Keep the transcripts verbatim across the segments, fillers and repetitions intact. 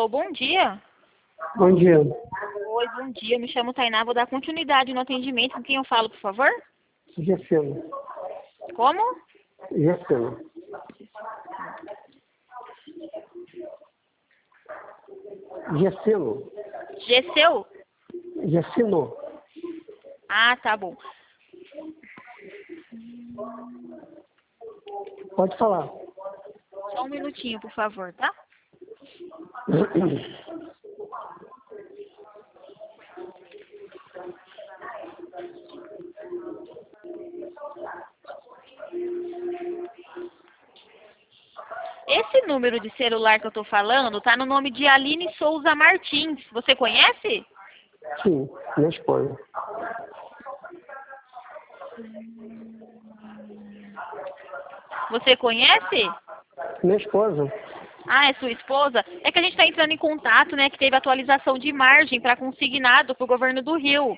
Alô, bom dia. Bom dia. Oi, bom dia. Me chamo Tainá. Vou dar continuidade no atendimento. Com quem eu falo, por favor? Gesseno. Como? Gesseno. Gesseno. Gesseu? Gesseno. Ah, tá bom. Pode falar. Só um minutinho, por favor, tá? Esse número de celular que eu tô falando tá no nome de Aline Souza Martins. Você conhece? Sim, minha esposa. Você conhece? Minha esposa. Ah, é sua esposa? É que a gente está entrando em contato, né? Que teve atualização de margem para consignado para o governo do Rio.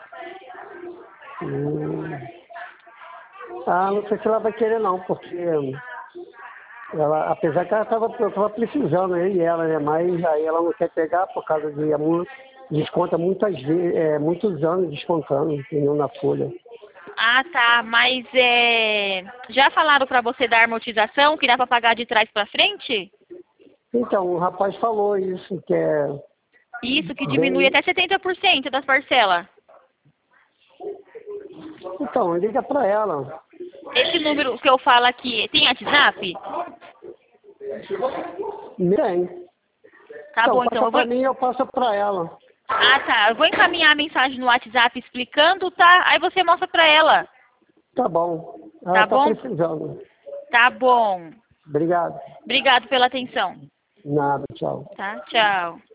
Hum. Ah, não sei se ela vai querer não, porque ela, apesar que ela estava tava precisando, eu e ela, né? Mas aí ela não quer pegar por causa de é muito, desconta muitas vezes, é, muitos anos descontando, entendeu? Na folha. Ah, tá. Mas é... já falaram para você da amortização, que dá para pagar de trás para frente? Então, o rapaz falou isso, que é... Isso, que diminui bem... até setenta por cento das parcelas. Então, liga para ela. Esse número que eu falo aqui, tem WhatsApp? Bem. Tá Então, bom, então passa eu vou... para mim e eu passo para ela. Ah, tá. Eu vou encaminhar a mensagem no WhatsApp explicando, tá? Aí você mostra para ela. Tá bom. Ela Tá está bom? precisando. Tá bom. Obrigado. Obrigado pela atenção. Nada, tchau. Tá? Tchau.